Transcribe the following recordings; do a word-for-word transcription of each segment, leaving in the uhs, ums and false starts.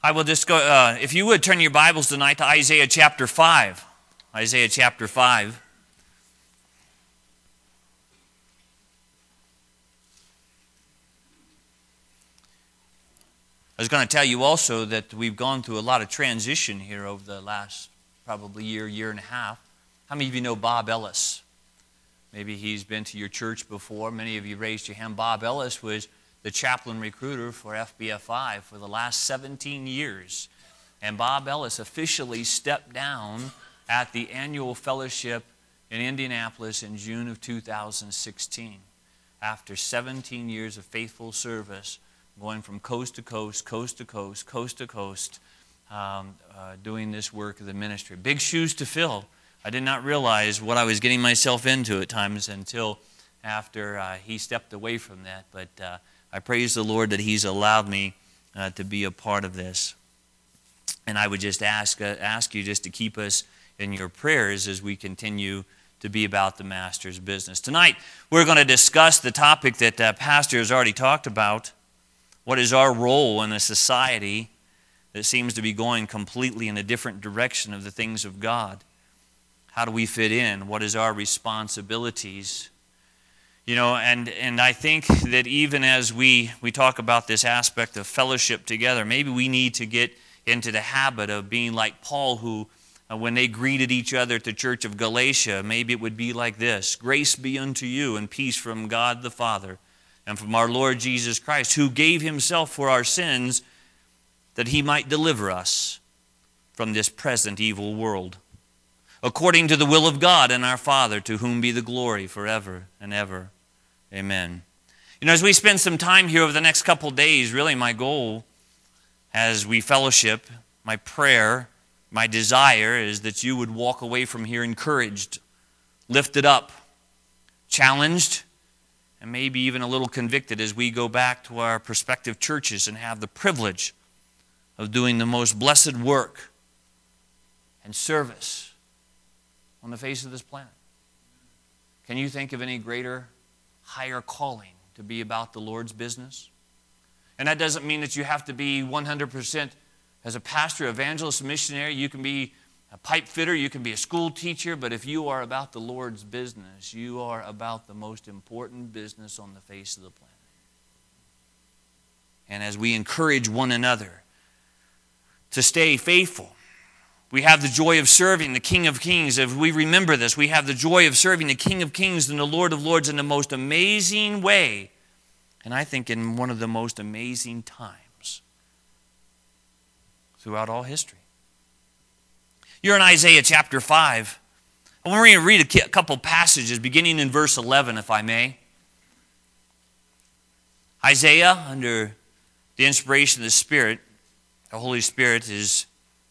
I will just go, uh, if you would turn your Bibles tonight to Isaiah chapter five. Isaiah chapter five. I was going to tell you also that we've gone through a lot of transition here over the last probably year, year and a half. How many of you know Bob Ellis? Maybe he's been to your church before. Many of you raised your hand. Bob Ellis was the chaplain recruiter for F B F I for the last seventeen years. And Bob Ellis officially stepped down at the annual fellowship in Indianapolis in June of two thousand sixteen. After seventeen years of faithful service, going from coast to coast, coast to coast, coast to coast, um, uh, doing this work of the ministry. Big shoes to fill. I did not realize what I was getting myself into at times until after uh, he stepped away from that. But uh, I praise the Lord that He's allowed me uh, to be a part of this. And I would just ask uh, ask you just to keep us in your prayers as we continue to be about the Master's business. Tonight, we're going to discuss the topic that uh, Pastor has already talked about. What is our role in a society that seems to be going completely in a different direction of the things of God? How do we fit in? What is our responsibilities? You know, and, and I think that even as we, we talk about this aspect of fellowship together, maybe we need to get into the habit of being like Paul, who, uh, when they greeted each other at the church of Galatia, maybe it would be like this: grace be unto you and peace from God the Father and from our Lord Jesus Christ, who gave Himself for our sins that He might deliver us from this present evil world, according to the will of God and our Father, to whom be the glory forever and ever. Amen. You know, as we spend some time here over the next couple days, really my goal as we fellowship, my prayer, my desire is that you would walk away from here encouraged, lifted up, challenged, and maybe even a little convicted as we go back to our prospective churches and have the privilege of doing the most blessed work and service on the face of this planet. Can you think of any greater, higher calling to be about the Lord's business? And that doesn't mean that you have to be one hundred percent as a pastor, evangelist, missionary. You can be a pipe fitter, you can be a school teacher, but if you are about the Lord's business, you are about the most important business on the face of the planet. And as we encourage one another to stay faithful, we have the joy of serving the King of Kings. If we remember this, we have the joy of serving the King of Kings and the Lord of Lords in the most amazing way, and I think in one of the most amazing times throughout all history. You're in Isaiah chapter five. And we're going to read a couple passages beginning in verse eleven, if I may. Isaiah, under the inspiration of the Spirit, the Holy Spirit is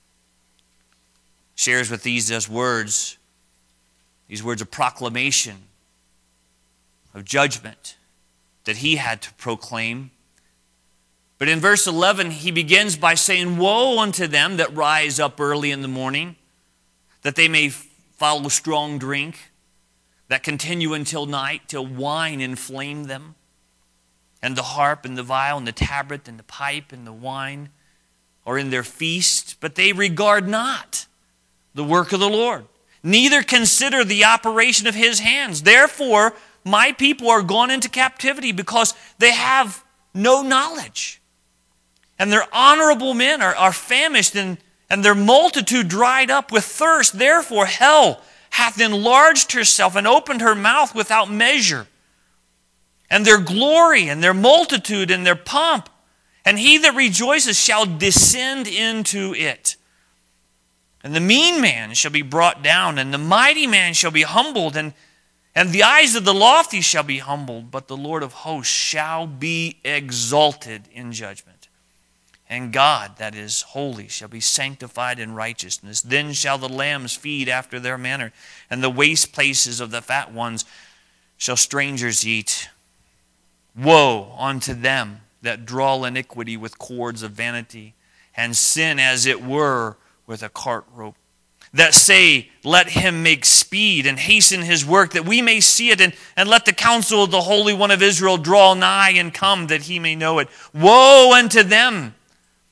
shares with these as words, these words of proclamation, of judgment that he had to proclaim. But in verse eleven, he begins by saying, "Woe unto them that rise up early in the morning, that they may follow strong drink, that continue until night, till wine inflame them, and the harp and the viol and the tabret and the pipe and the wine are in their feast, but they regard not the work of the Lord, neither consider the operation of His hands. Therefore, my people are gone into captivity, because they have no knowledge. And their honorable men are, are famished, and, and their multitude dried up with thirst. Therefore, hell hath enlarged herself and opened her mouth without measure. And their glory and their multitude and their pomp, and he that rejoices shall descend into it. And the mean man shall be brought down, and the mighty man shall be humbled, and, and the eyes of the lofty shall be humbled, but the Lord of hosts shall be exalted in judgment. And God, that is holy, shall be sanctified in righteousness. Then shall the lambs feed after their manner, and the waste places of the fat ones shall strangers eat. Woe unto them that draw iniquity with cords of vanity, and sin as it were with a cart rope, that say, let him make speed and hasten his work, that we may see it, and, and let the counsel of the Holy One of Israel draw nigh and come, that he may know it. Woe unto them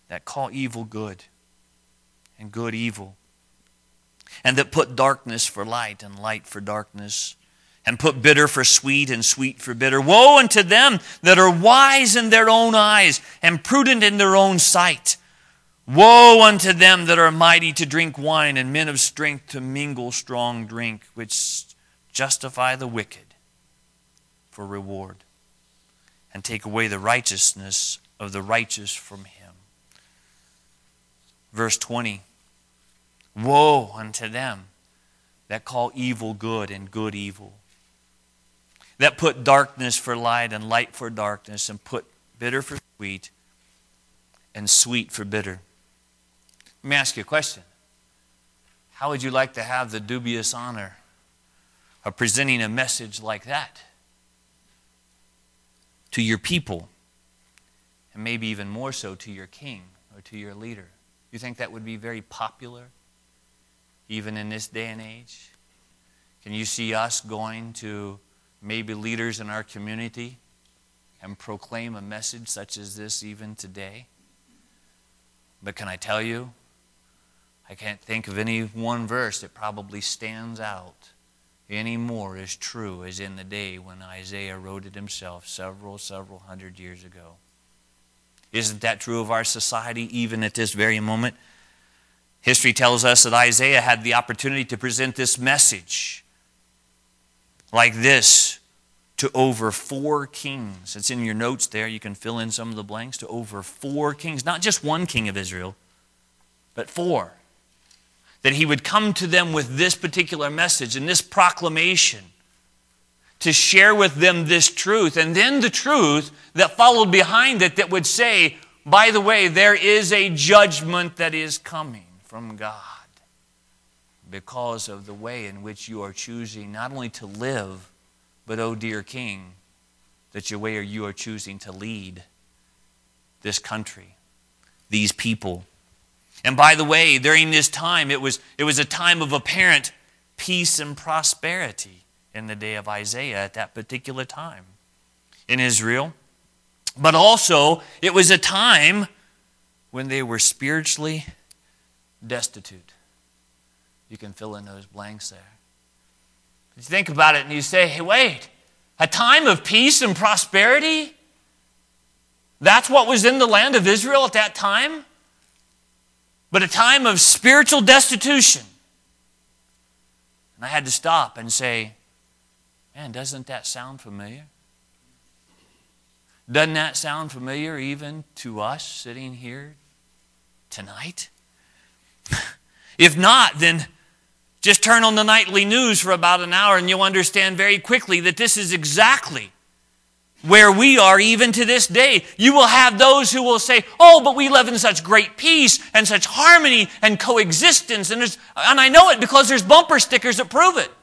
that call evil good and good evil, and that put darkness for light and light for darkness, and put bitter for sweet and sweet for bitter. Woe unto them that are wise in their own eyes and prudent in their own sight. Woe unto them that are mighty to drink wine and men of strength to mingle strong drink, which justify the wicked for reward and take away the righteousness of the righteous from him. Verse twenty. Woe unto them that call evil good and good evil, that put darkness for light and light for darkness, and put bitter for sweet and sweet for bitter. Let me ask you a question. How would you like to have the dubious honor of presenting a message like that to your people, and maybe even more so to your king or to your leader? You think that would be very popular, even in this day and age? Can you see us going to maybe leaders in our community and proclaim a message such as this even today? But can I tell you, I can't think of any one verse that probably stands out any more as true as in the day when Isaiah wrote it himself several, several hundred years ago. Isn't that true of our society even at this very moment? History tells us that Isaiah had the opportunity to present this message like this to over four kings. It's in your notes there. You can fill in some of the blanks. To over four kings. Not just one king of Israel, but four. That he would come to them with this particular message and this proclamation to share with them this truth. And then the truth that followed behind it that would say, by the way, there is a judgment that is coming from God because of the way in which you are choosing not only to live, but, oh dear King, that your way you are choosing to lead this country, these people. And by the way, during this time, it was, it was a time of apparent peace and prosperity in the day of Isaiah at that particular time in Israel. But also, it was a time when they were spiritually destitute. You can fill in those blanks there. You think about it and you say, hey, wait, a time of peace and prosperity? That's what was in the land of Israel at that time? But a time of spiritual destitution. And I had to stop and say, man, doesn't that sound familiar? Doesn't that sound familiar even to us sitting here tonight? If not, then just turn on the nightly news for about an hour and you'll understand very quickly that this is exactly where we are even to this day. You will have those who will say, oh, but we live in such great peace and such harmony and coexistence. And, there's, and I know it because there's bumper stickers that prove it.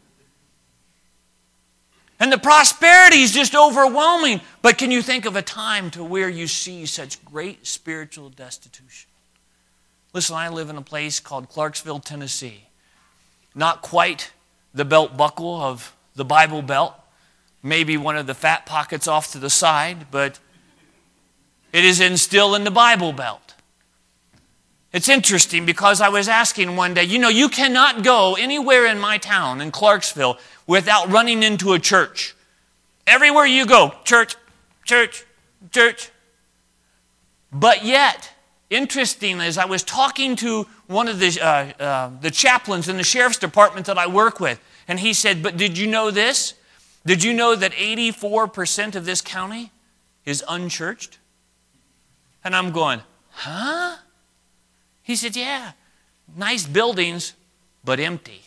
And the prosperity is just overwhelming. But can you think of a time to where you see such great spiritual destitution? Listen, I live in a place called Clarksville, Tennessee. Not quite the belt buckle of the Bible Belt. Maybe one of the fat pockets off to the side, but it is in still in the Bible Belt. It's interesting because I was asking one day, you know, you cannot go anywhere in my town, in Clarksville, without running into a church. Everywhere you go, church, church, church. But yet, interesting, as I was talking to one of the, uh, uh, the chaplains in the sheriff's department that I work with, and he said, but did you know this? Did you know that eighty-four percent of this county is unchurched? And I'm going, huh? He said, yeah, nice buildings, but empty.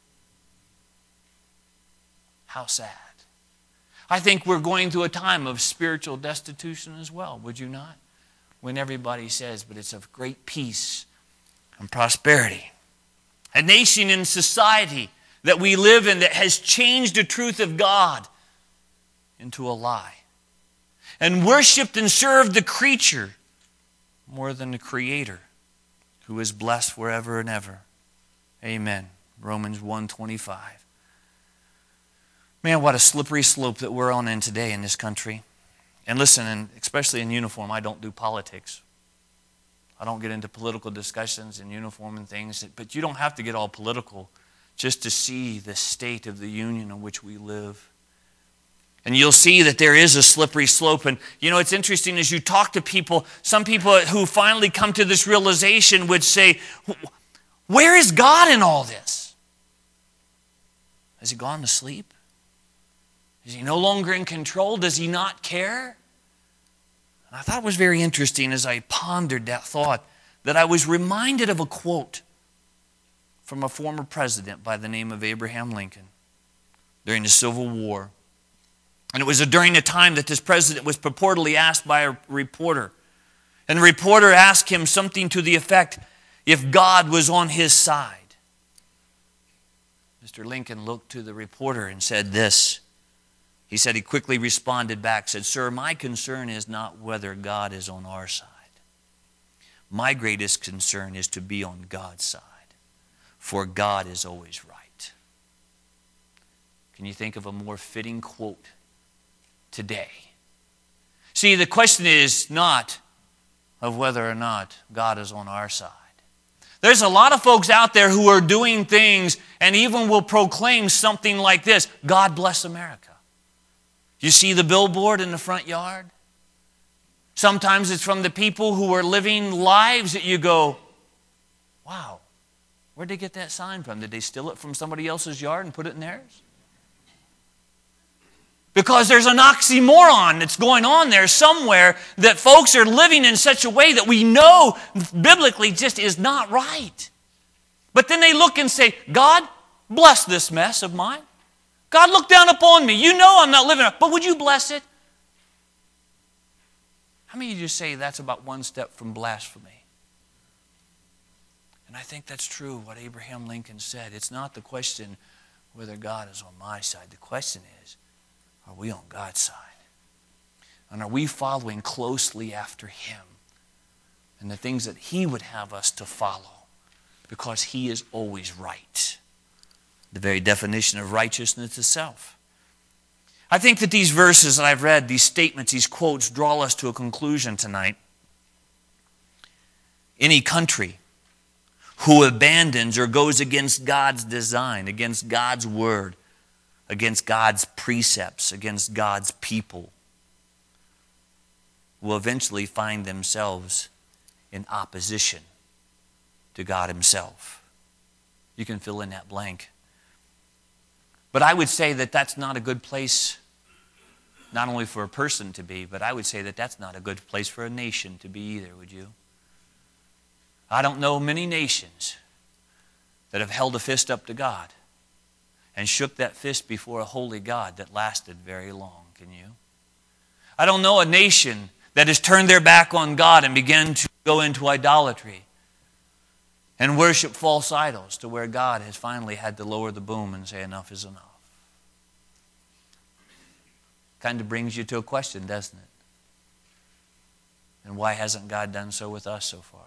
How sad. I think we're going through a time of spiritual destitution as well, would you not? When everybody says, but it's of great peace and prosperity. A nation and society that we live in that has changed the truth of God into a lie. And worshiped and served the creature more than the Creator, who is blessed forever and ever. Amen. Romans one twenty-five. Man, what a slippery slope that we're on in today in this country. And listen, and especially in uniform, I don't do politics. I don't get into political discussions and uniform and things, but you don't have to get all political just to see the state of the union in which we live. And you'll see that there is a slippery slope. And you know, it's interesting as you talk to people, some people who finally come to this realization would say, where is God in all this? Has he gone to sleep? Is he no longer in control? Does he not care? And I thought it was very interesting as I pondered that thought that I was reminded of a quote from a former president by the name of Abraham Lincoln during the Civil War. And it was during a time that this president was purportedly asked by a reporter. And the reporter asked him something to the effect, if God was on his side. Mister Lincoln looked to the reporter and said this. He said, he quickly responded back, said, "Sir, my concern is not whether God is on our side. My greatest concern is to be on God's side, for God is always right." Can you think of a more fitting quote today? See, the question is not of whether or not God is on our side. There's a lot of folks out there who are doing things and even will proclaim something like this, God bless America. You see the billboard in the front yard? Sometimes it's from the people who are living lives that you go, wow, where'd they get that sign from? Did they steal it from somebody else's yard and put it in theirs? Because there's an oxymoron that's going on there somewhere that folks are living in such a way that we know biblically just is not right. But then they look and say, God, bless this mess of mine. God, look down upon me. You know I'm not living up, but would you bless it? How many of you say that's about one step from blasphemy? And I think that's true, what Abraham Lincoln said. It's not the question whether God is on my side. The question is, are we on God's side? And are we following closely after Him and the things that He would have us to follow? Because He is always right. The very definition of righteousness itself. I think that these verses that I've read, these statements, these quotes, draw us to a conclusion tonight. Any country who abandons or goes against God's design, against God's word, against God's precepts, against God's people, will eventually find themselves in opposition to God Himself. You can fill in that blank. But I would say that that's not a good place, not only for a person to be, but I would say that that's not a good place for a nation to be either, would you? I don't know many nations that have held a fist up to God and shook that fist before a holy God that lasted very long. Can you? I don't know a nation that has turned their back on God and began to go into idolatry and worship false idols to where God has finally had to lower the boom and say enough is enough. Kind of brings you to a question, doesn't it? And why hasn't God done so with us so far?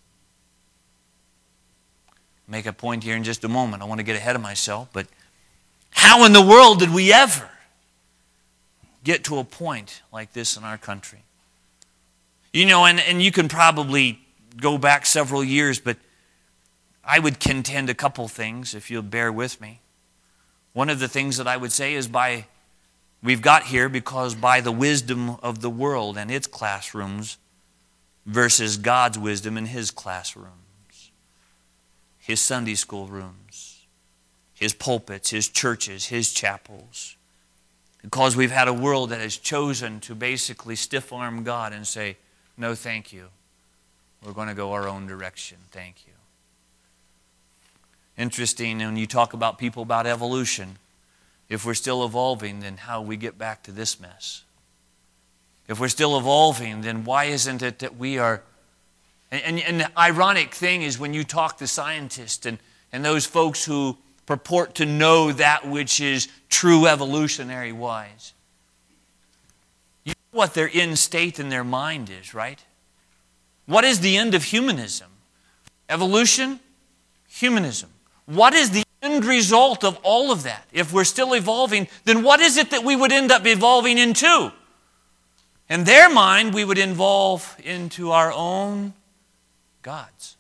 Make a point here in just a moment. I want to get ahead of myself, but how in the world did we ever get to a point like this in our country? You know, and, and you can probably go back several years, but I would contend a couple things, if you'll bear with me. One of the things that I would say is by, we've got here because by the wisdom of the world and its classrooms versus God's wisdom in His classrooms, His Sunday school rooms, His pulpits, His churches, His chapels. Because we've had a world that has chosen to basically stiff-arm God and say, no, thank you. We're going to go our own direction. Thank you. Interesting, when you talk about people about evolution, if we're still evolving, then how we get back to this mess? If we're still evolving, then why isn't it that we are... And, and, and the ironic thing is when you talk to scientists and, and those folks who purport to know that which is true evolutionary-wise, you know what their end state in their mind is, right? What is the end of humanism? Evolution? Humanism. What is the end result of all of that? If we're still evolving, then what is it that we would end up evolving into? In their mind, we would evolve into our own gods.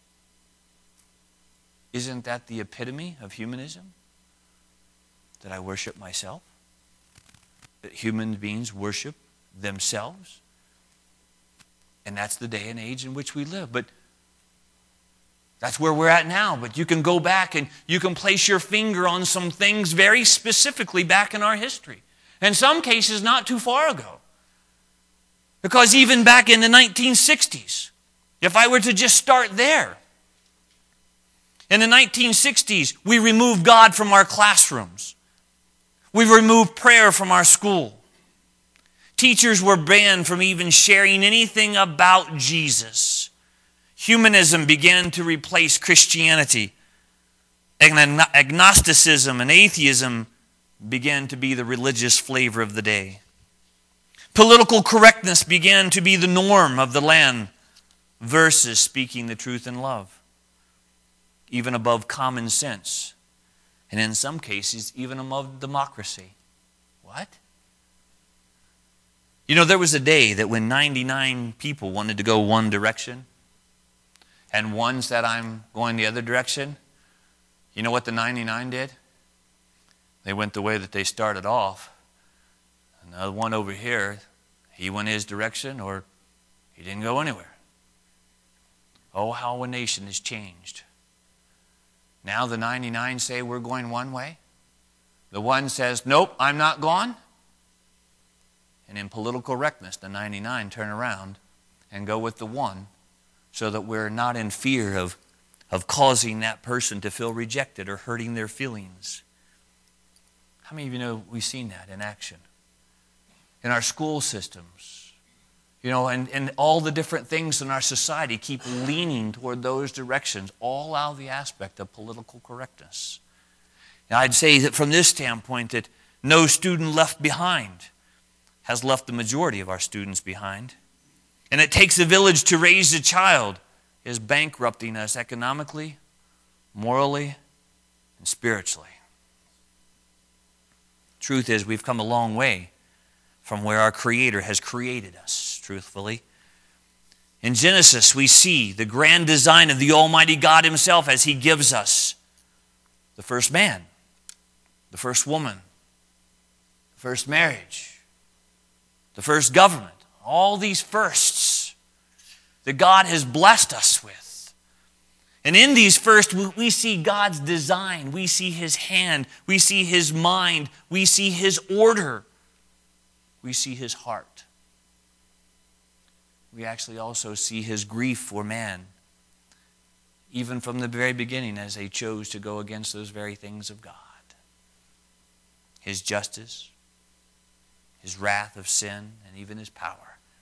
Isn't that the epitome of humanism? That I worship myself? That human beings worship themselves? And that's the day and age in which we live. But that's where we're at now. But you can go back and you can place your finger on some things very specifically back in our history. In some cases, not too far ago. Because even back in the nineteen sixties, if I were to just start there, in the nineteen sixties, we removed God from our classrooms. We removed prayer from our school. Teachers were banned from even sharing anything about Jesus. Humanism began to replace Christianity. Agnosticism and atheism began to be the religious flavor of the day. Political correctness began to be the norm of the land versus speaking the truth in love, even above common sense, and in some cases, even above democracy. What? You know, there was a day that when ninety-nine people wanted to go one direction, and one said, I'm going the other direction, you know what the ninety-nine did? They went the way that they started off. And the one over here, he went his direction or he didn't go anywhere. Oh, how a nation has changed. Now the ninety-nine say we're going one way. The one says, nope, I'm not going. And in political correctness, the ninety-nine turn around and go with the one so that we're not in fear of, of causing that person to feel rejected or hurting their feelings. How many of you know we've seen that in action? In our school systems, you know, and, and all the different things in our society keep leaning toward those directions, all out of the aspect of political correctness. And I'd say that from this standpoint that no student left behind has left the majority of our students behind. And it takes a village to raise a child is bankrupting us economically, morally, and spiritually. Truth is, we've come a long way from where our Creator has created us, truthfully. In Genesis, we see the grand design of the Almighty God Himself as He gives us the first man, the first woman, the first marriage, the first government, all these firsts that God has blessed us with. And in these firsts, we see God's design. We see His hand. We see His mind. We see His order. We see His heart. We actually also see His grief for man, even from the very beginning as they chose to go against those very things of God. His justice, His wrath of sin, and even His power.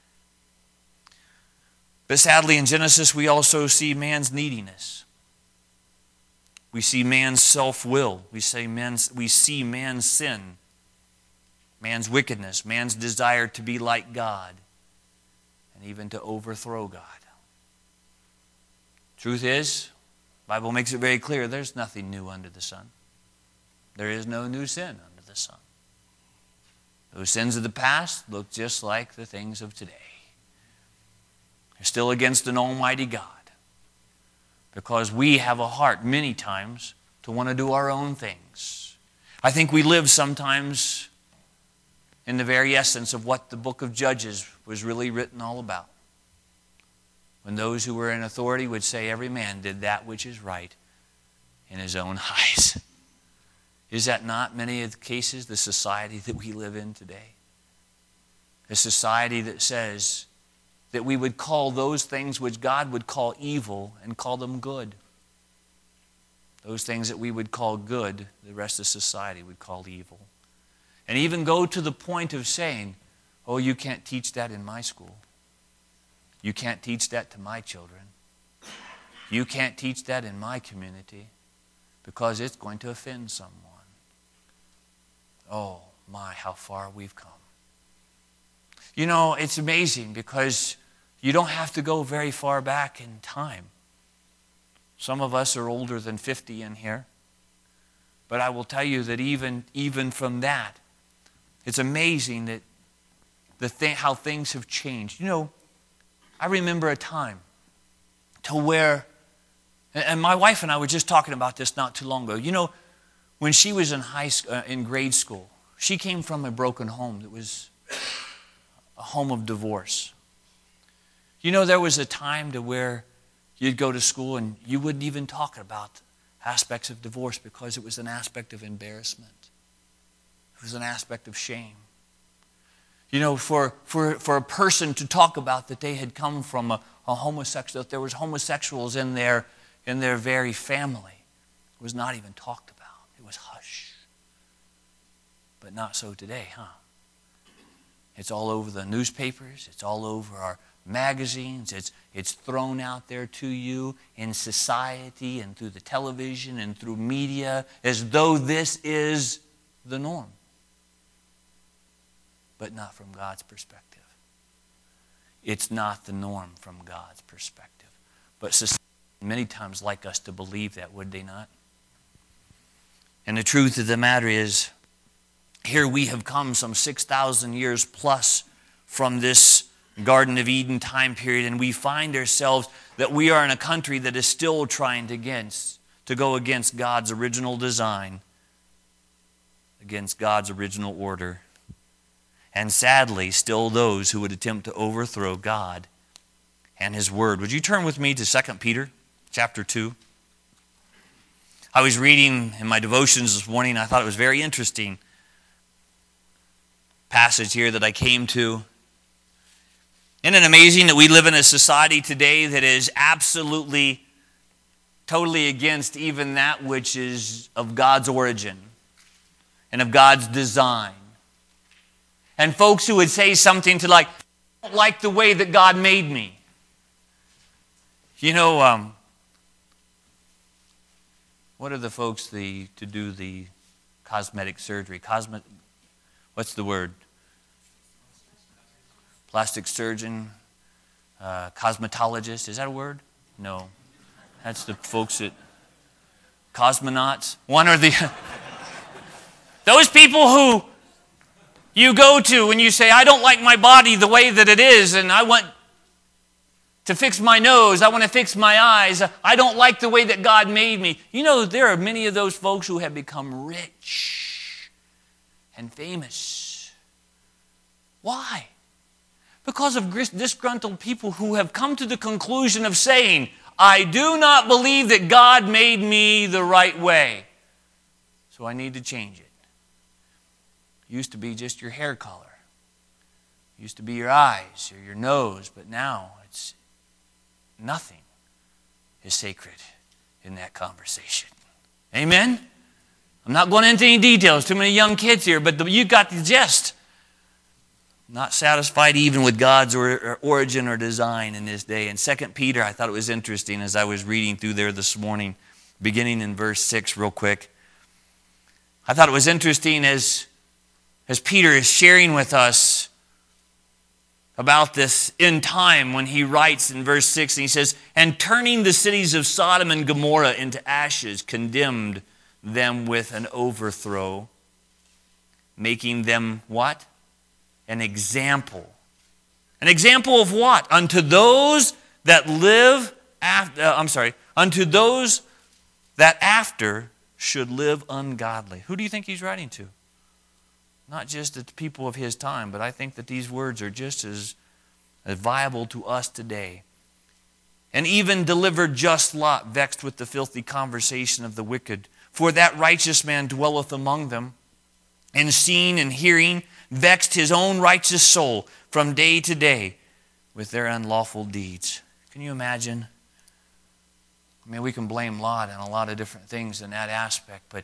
But sadly, in Genesis, we also see man's neediness. We see man's self-will. We, say man's, we see man's sin, man's wickedness, man's desire to be like God, and even to overthrow God. Truth is, the Bible makes it very clear, there's nothing new under the sun. There is no new sin under the sun. Those sins of the past look just like the things of today. They're still against an almighty God because we have a heart many times to want to do our own things. I think we live sometimes in the very essence of what the book of Judges was really written all about. When those who were in authority would say every man did that which is right in his own eyes. Is that not many of the cases the society that we live in today? A society that says that we would call those things which God would call evil and call them good. Those things that we would call good, the rest of society would call evil. And even go to the point of saying, oh, you can't teach that in my school. You can't teach that to my children. You can't teach that in my community because it's going to offend someone. Oh, my, how far we've come. You know, it's amazing because you don't have to go very far back in time. Some of us are older than fifty in here. But I will tell you that even, even from that, it's amazing that the thing, how things have changed. You know, I remember a time to where, and my wife and I were just talking about this not too long ago. You know, when she was in high school, uh, in grade school, she came from a broken home that was a home of divorce. You know, there was a time to where you'd go to school and you wouldn't even talk about aspects of divorce because it was an aspect of embarrassment. It was an aspect of shame. You know, for, for, for a person to talk about that they had come from a, a homosexual, that there was homosexuals in their, in their very family, it was not even talked about. It was hush. But not so today, huh? It's all over the newspapers. It's all over our magazines. It's, it's thrown out there to you in society and through the television and through media as though this is the norm. But not from God's perspective. It's not the norm from God's perspective. But society many times like us to believe that, would they not? And the truth of the matter is, here we have come some six thousand years plus from this Garden of Eden time period, and we find ourselves that we are in a country that is still trying to, against, to go against God's original design, against God's original order. And sadly, still those who would attempt to overthrow God and His Word. Would you turn with me to Second Peter chapter two? I was reading in my devotions this morning, and I thought it was very interesting passage here that I came to. Isn't it amazing that we live in a society today that is absolutely, totally against even that which is of God's origin and of God's design? And folks who would say something to like, I don't like the way that God made me. You know, um, what are the folks the to do the cosmetic surgery? Cosmet, what's the word? Plastic surgeon, uh, cosmetologist. Is that a word? No. That's the folks that, cosmonauts. One or the, those people who you go to when you say, I don't like my body the way that it is, and I want to fix my nose, I want to fix my eyes, I don't like the way that God made me. You know, there are many of those folks who have become rich and famous. Why? Because of disgruntled people who have come to the conclusion of saying, I do not believe that God made me the right way, so I need to change it. Used to be just your hair color. Used to be your eyes or your nose, but now it's nothing is sacred in that conversation. Amen? I'm not going into any details. Too many young kids here, but you got the gist. Not satisfied even with God's or, or origin or design in this day. In Second Peter, I thought it was interesting as I was reading through there this morning, beginning in verse six real quick. I thought it was interesting as As Peter is sharing with us about this in time when he writes in verse six, and he says, and turning the cities of Sodom and Gomorrah into ashes, condemned them with an overthrow, making them what? An example. An example of what? Unto those that live after, uh, I'm sorry, unto those that after should live ungodly. Who do you think he's writing to? Not just the people of his time, but I think that these words are just as, as viable to us today. And even delivered just Lot, vexed with the filthy conversation of the wicked. For that righteous man dwelleth among them, and seeing and hearing, vexed his own righteous soul from day to day with their unlawful deeds. Can you imagine? I mean, we can blame Lot on a lot of different things in that aspect, but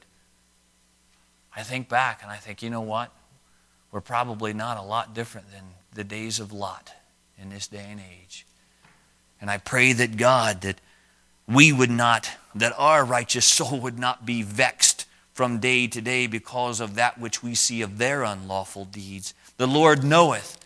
I think back and I think, you know what? We're probably not a lot different than the days of Lot in this day and age. And I pray that God, that we would not, that our righteous soul would not be vexed from day to day because of that which we see of their unlawful deeds. The Lord knoweth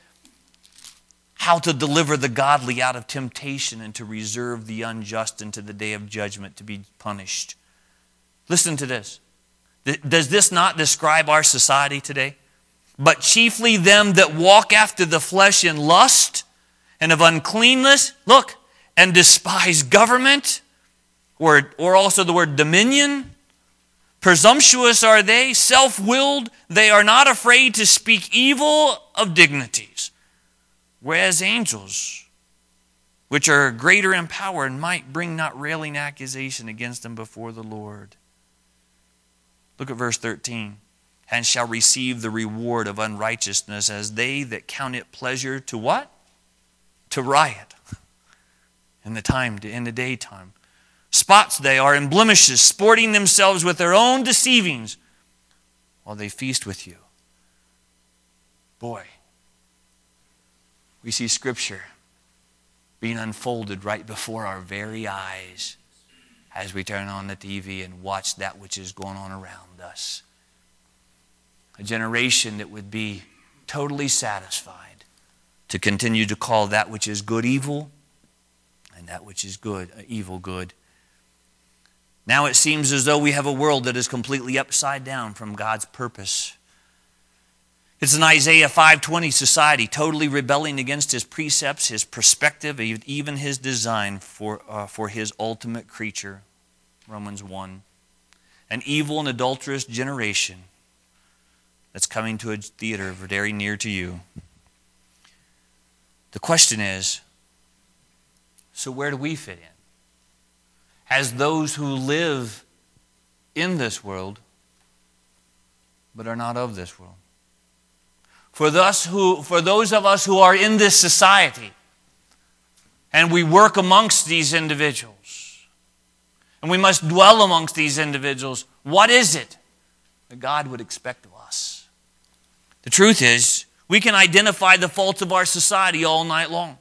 how to deliver the godly out of temptation and to reserve the unjust unto the day of judgment to be punished. Listen to this. Does this not describe our society today? But chiefly them that walk after the flesh in lust and of uncleanness, look, and despise government, or, or also the word dominion. Presumptuous are they, self-willed. They are not afraid to speak evil of dignities. Whereas angels, which are greater in power, and might bring not railing accusation against them before the Lord. Look at verse thirteen. And shall receive the reward of unrighteousness as they that count it pleasure to what? To riot in the time, in the daytime. Spots they are and blemishes, sporting themselves with their own deceivings while they feast with you. Boy, we see Scripture being unfolded right before our very eyes as we turn on the T V and watch that which is going on around us. A generation that would be totally satisfied to continue to call that which is good evil and that which is good uh, evil good. Now it seems as though we have a world that is completely upside down from God's purpose. It's an Isaiah five twenty society, totally rebelling against His precepts, His perspective, even His design for, uh, for His ultimate creature. Romans one. An evil and adulterous generation that's coming to a theater very near to you. The question is, so where do we fit in? As those who live in this world, but are not of this world. For those, who, for those of us who are in this society, and we work amongst these individuals, and we must dwell amongst these individuals, what is it that God would expect of us? The truth is, we can identify the faults of our society all night long.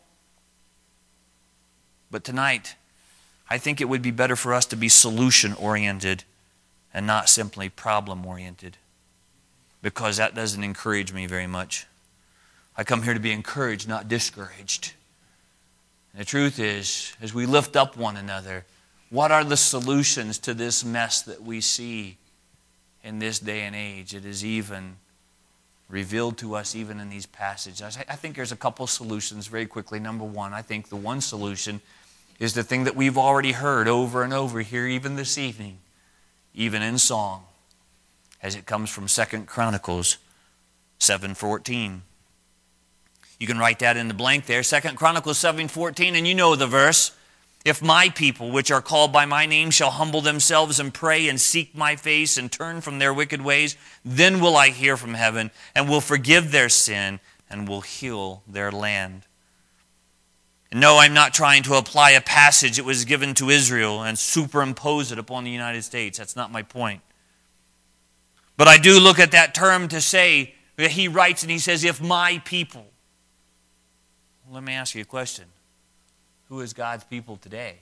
But tonight, I think it would be better for us to be solution-oriented and not simply problem-oriented, because that doesn't encourage me very much. I come here to be encouraged, not discouraged. And the truth is, as we lift up one another, what are the solutions to this mess that we see in this day and age? It is even revealed to us even in these passages. I think there's a couple solutions very quickly. Number one, I think the one solution is the thing that we've already heard over and over here even this evening, even in song, as it comes from Second Chronicles seven fourteen. You can write that in the blank there, Second Chronicles seven fourteen, and you know the verse. If my people, which are called by my name, shall humble themselves and pray and seek my face and turn from their wicked ways, then will I hear from heaven and will forgive their sin and will heal their land. And no, I'm not trying to apply a passage that was given to Israel and superimpose it upon the United States. That's not my point. But I do look at that term to say that he writes and he says, if my people. Well, let me ask you a question. Who is God's people today?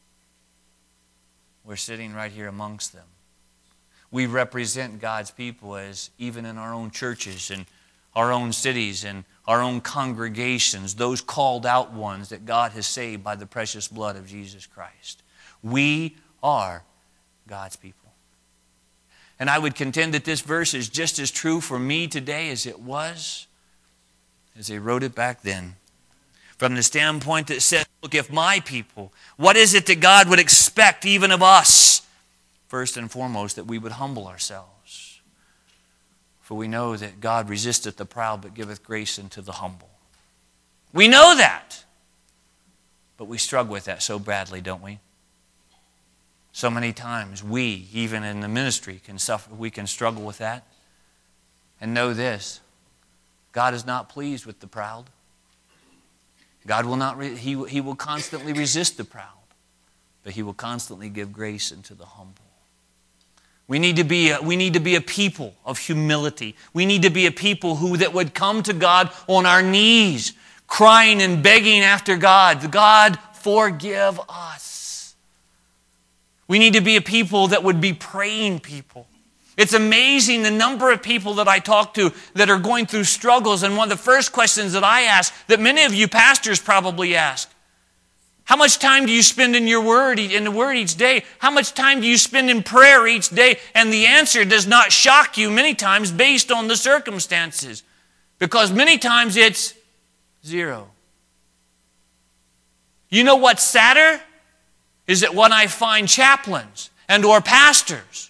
We're sitting right here amongst them. We represent God's people as even in our own churches and our own cities and our own congregations, those called out ones that God has saved by the precious blood of Jesus Christ. We are God's people. And I would contend that this verse is just as true for me today as it was as they wrote it back then. From the standpoint that says, look, if my people, what is it that God would expect even of us? First and foremost, that we would humble ourselves. For we know that God resisteth the proud, but giveth grace unto the humble. We know that. But we struggle with that so badly, don't we? So many times we, even in the ministry, can suffer. We can struggle with that. And know this, God is not pleased with the proud. God will not, re- he, he will constantly resist the proud, but He will constantly give grace unto the humble. We need to be a, we need to be a people of humility. We need to be a people who that would come to God on our knees, crying and begging after God. God, forgive us. We need to be a people that would be praying people. It's amazing the number of people that I talk to that are going through struggles. And one of the first questions that I ask, that many of you pastors probably ask, how much time do you spend in your word, in the word each day? How much time do you spend in prayer each day? And the answer does not shock you many times based on the circumstances. Because many times it's zero. You know what's sadder? Is that when I find chaplains and or pastors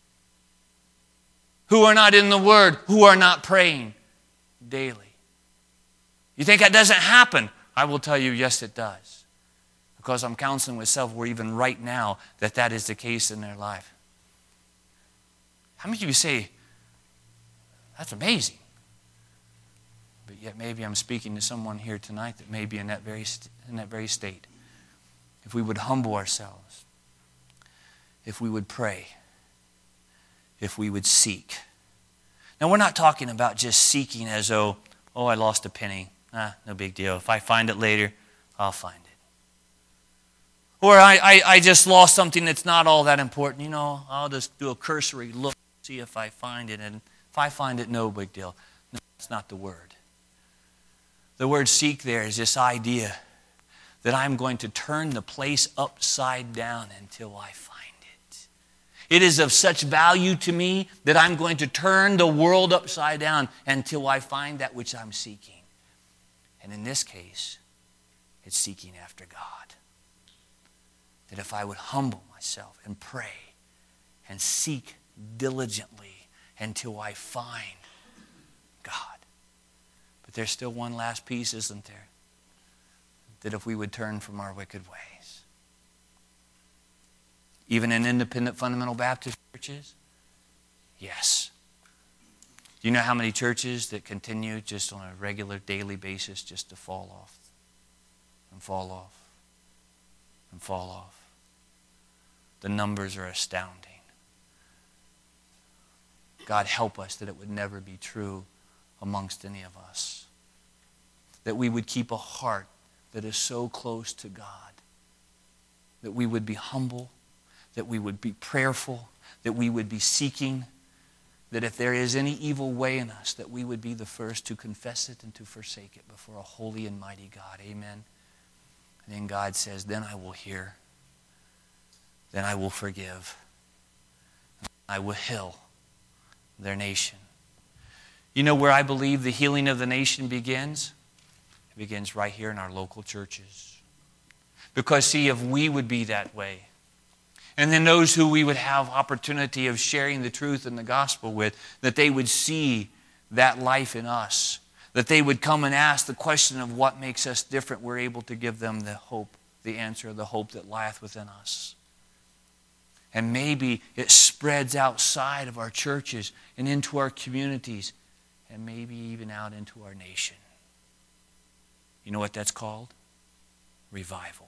who are not in the Word, who are not praying daily. You think that doesn't happen? I will tell you, yes, it does. Because I'm counseling with self where even right now that that is the case in their life. How many of you say, that's amazing? But yet maybe I'm speaking to someone here tonight that may be in that very, st- in that very state. If we would humble ourselves, if we would pray, if we would seek. Now we're not talking about just seeking as though, oh, I lost a penny. Ah, no big deal. If I find it later, I'll find it. Or I, I, I just lost something that's not all that important. You know, I'll just do a cursory look, see if I find it. And if I find it, no big deal. No, that's not the word. The word seek there is this idea that I'm going to turn the place upside down until I find it. It is of such value to me that I'm going to turn the world upside down until I find that which I'm seeking. And in this case, it's seeking after God. That if I would humble myself and pray and seek diligently until I find God. But there's still one last piece, isn't there? That if we would turn from our wicked ways. Even in independent fundamental Baptist churches? Yes. Do you know how many churches that continue just on a regular daily basis just to fall off and fall off and fall off? The numbers are astounding. God help us that it would never be true amongst any of us. That we would keep a heart that is so close to God. That we would be humble. That we would be prayerful. That we would be seeking. That if there is any evil way in us, that we would be the first to confess it and to forsake it before a holy and mighty God. Amen. And then God says, then I will hear. Then I will forgive. I will heal their nation. You know where I believe the healing of the nation begins? It begins right here in our local churches. Because see, if we would be that way, and then those who we would have opportunity of sharing the truth and the gospel with, that they would see that life in us. That they would come and ask the question of what makes us different. We're able to give them the hope, the answer of the hope that lieth within us. And maybe it spreads outside of our churches and into our communities and maybe even out into our nation. You know what that's called? Revival.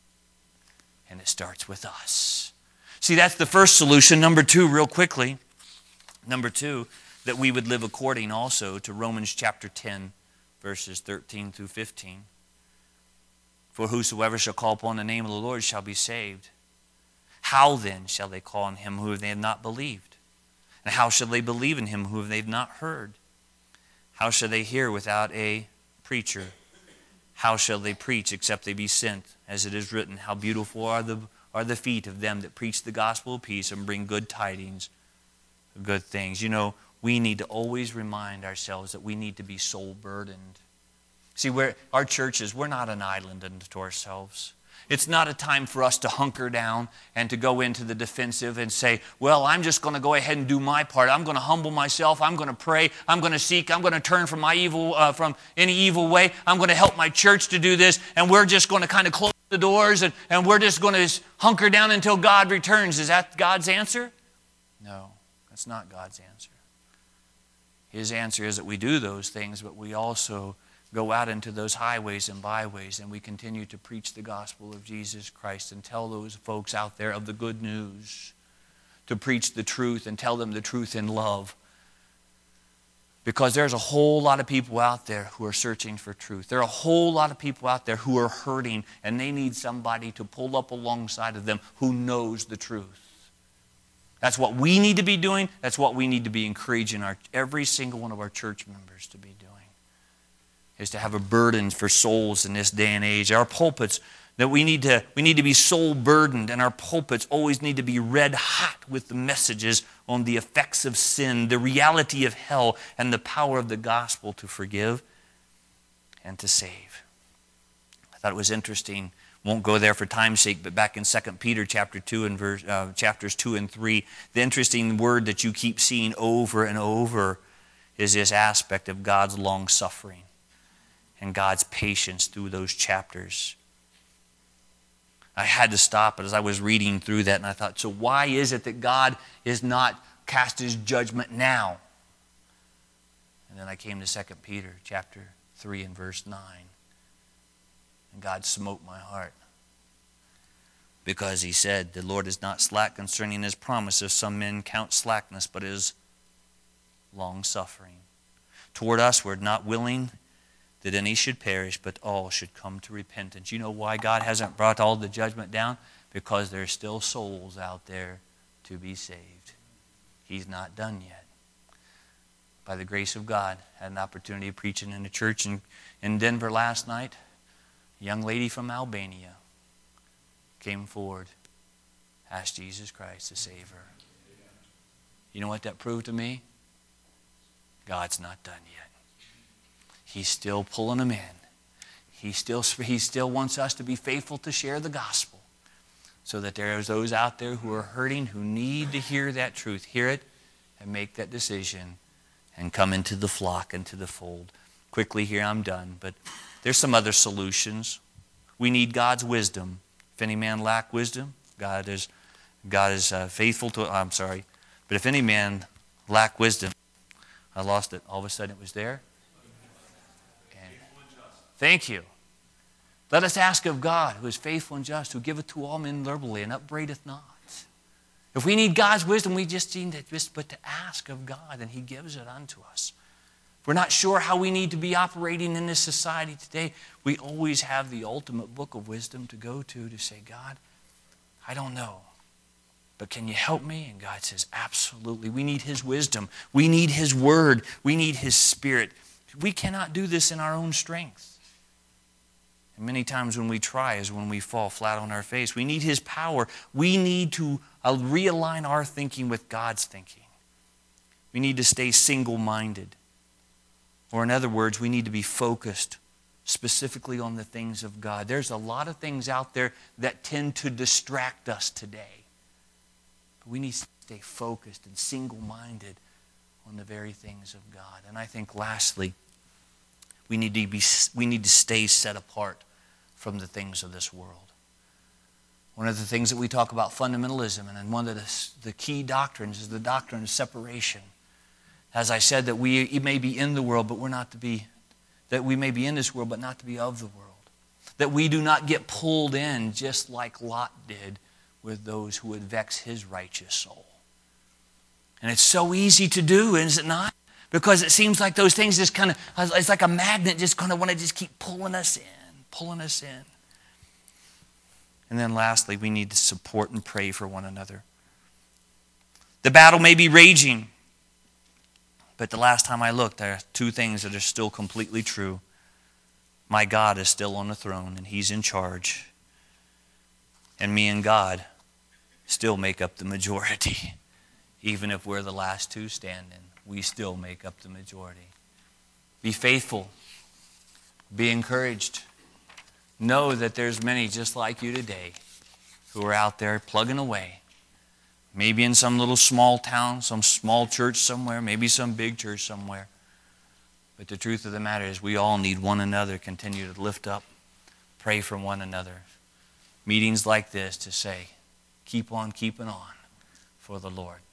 And it starts with us. See, that's the first solution. Number two, real quickly. Number two, that we would live according also to Romans chapter ten, verses thirteen through fifteen. For whosoever shall call upon the name of the Lord shall be saved. How then shall they call on him who they have not believed? And how shall they believe in him who they have not heard? How shall they hear without a preacher? How shall they preach except they be sent? As it is written, how beautiful are the are the feet of them that preach the gospel of peace and bring good tidings of good things. You know, we need to always remind ourselves that we need to be soul burdened. See, we're, our churches, we're not an island unto ourselves. It's not a time for us to hunker down and to go into the defensive and say, well, I'm just going to go ahead and do my part. I'm going to humble myself. I'm going to pray. I'm going to seek. I'm going to turn from my evil, uh, from any evil way. I'm going to help my church to do this. And we're just going to kind of close the doors and, and we're just going to hunker down until God returns. Is that God's answer? No, that's not God's answer. His answer is that we do those things, but we also go out into those highways and byways and we continue to preach the gospel of Jesus Christ and tell those folks out there of the good news, to preach the truth and tell them the truth in love. Because there's a whole lot of people out there who are searching for truth. There are a whole lot of people out there who are hurting and they need somebody to pull up alongside of them who knows the truth. That's what we need to be doing. That's what we need to be encouraging our, every single one of our church members to be doing. Is to have a burden for souls in this day and age. Our pulpits, that we need to we need to be soul burdened, and our pulpits always need to be red hot with the messages on the effects of sin, the reality of hell, and the power of the gospel to forgive and to save. I thought it was interesting Won't go there for time's sake, but back in Second Peter chapter two and verse, uh, chapters two and three, the interesting word that you keep seeing over and over is this aspect of God's long-suffering and God's patience through those chapters. I had to stop it as I was reading through that, and I thought, so why is it that God is not cast his judgment now? And then I came to Second Peter chapter three and verse nine. And God smote my heart. Because he said, the Lord is not slack concerning his promise, as some men count slackness, but is long-suffering toward us. We're not willing that any should perish, but all should come to repentance. You know why God hasn't brought all the judgment down? Because there's still souls out there to be saved. He's not done yet. By the grace of God, I had an opportunity of preaching in a church in, in Denver last night. A young lady from Albania came forward, asked Jesus Christ to save her. You know what that proved to me? God's not done yet. He's still pulling them in. He still, he still wants us to be faithful to share the gospel so that there's those out there who are hurting, who need to hear that truth. Hear it and make that decision and come into the flock, into the fold. Quickly here, I'm done, but there's some other solutions. We need God's wisdom. If any man lack wisdom, God is, God is uh, faithful to, I'm sorry, but if any man lack wisdom, I lost it. All of a sudden it was there. And thank you. Let us ask of God, who is faithful and just, who giveth to all men liberally and upbraideth not. If we need God's wisdom, we just need to just but to ask of God, and he gives it unto us. If we're not sure how we need to be operating in this society today, we always have the ultimate book of wisdom to go to to say, God, I don't know, but can you help me? And God says, absolutely. We need his wisdom. We need his word. We need his spirit. We cannot do this in our own strength. And many times when we try is when we fall flat on our face. We need his power. We need to uh, realign our thinking with God's thinking. We need to stay single-minded. Or in other words, we need to be focused specifically on the things of God. There's a lot of things out there that tend to distract us today. But we need to stay focused and single-minded on the very things of God. And I think lastly, we need to be we need to stay set apart from the things of this world. One of the things that we talk about fundamentalism, and one of the, the key doctrines is the doctrine of separation. As I said, that we may be in the world, but we're not to be, that we may be in this world, but not to be of the world. That we do not get pulled in just like Lot did with those who would vex his righteous soul. And it's so easy to do, is it not? Because it seems like those things just kind of, it's like a magnet just kind of want to just keep pulling us in, pulling us in. And then lastly, we need to support and pray for one another. The battle may be raging, but the last time I looked, there are two things that are still completely true. My God is still on the throne, and he's in charge. And me and God still make up the majority. Even if we're the last two standing, we still make up the majority. Be faithful. Be encouraged. Know that there's many just like you today who are out there plugging away. Maybe in some little small town, some small church somewhere, maybe some big church somewhere. But the truth of the matter is we all need one another, continue to lift up, pray for one another. Meetings like this to say, keep on keeping on for the Lord.